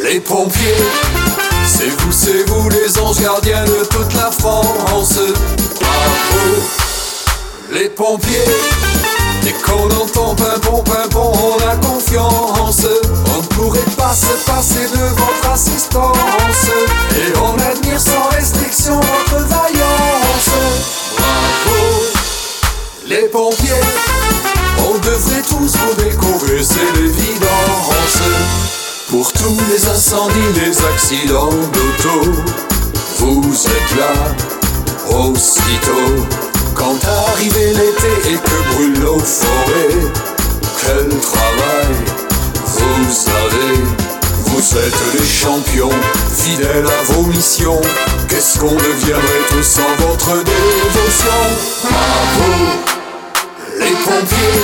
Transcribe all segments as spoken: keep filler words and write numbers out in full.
Les pompiers, c'est vous, c'est vous les anges gardiens de toute la France. Bravo. Les pompiers, dès qu'on entend pimpon, pimpon, on a confiance. On ne pourrait pas se passer de votre assistance. Et on admire sans restriction votre vaillance. Bravo. Les pompiers, on devrait tous vous découvrir, c'est l'évidence. Pour tous les incendies, les accidents d'auto, vous êtes là, aussitôt. Quand arrive l'été et que brûlent nos forêts, quel travail vous avez. Vous êtes les champions, fidèles à vos missions. Qu'est-ce qu'on deviendrait tous sans votre dévotion? Bravo, les pompiers.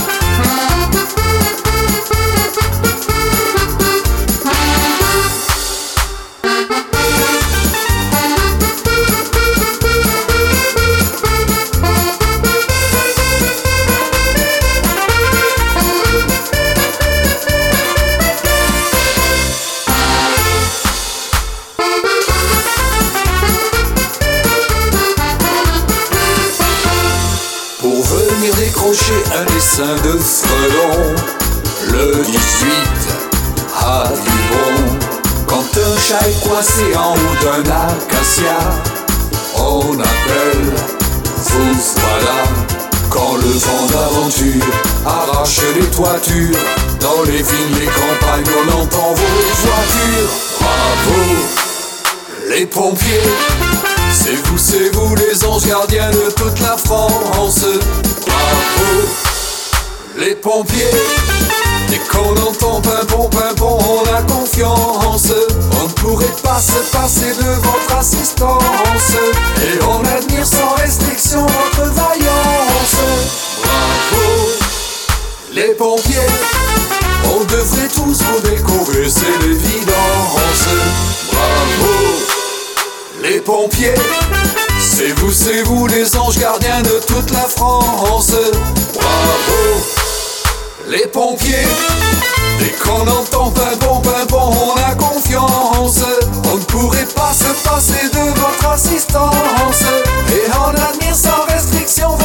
Pour venir décrocher un dessin de frelon, le dix-huit à Vibron. Quand un chat est coincé en haut d'un acacia, on appelle, vous voilà. Quand le vent d'aventure arrache les toitures, dans les vignes, les campagnes, on entend vos voitures. Bravo, les pompiers, c'est vous, c'est vous les anges gardiens de toute la France. Bravo, les pompiers, dès qu'on entend pimpon, pimpon, on a confiance. On ne pourrait pas se passer de votre assistance. Et on admire sans restriction votre vaillance. Bravo, les pompiers, on devrait tous vous découvrir, c'est l'évidence. Bravo, les pompiers, c'est vous, c'est vous les anges gardiens de toute la France. Bravo, les pompiers, dès qu'on entend pimpon, pimpon, on a confiance. On ne pourrait pas se passer de votre assistance. Et on admire sans restriction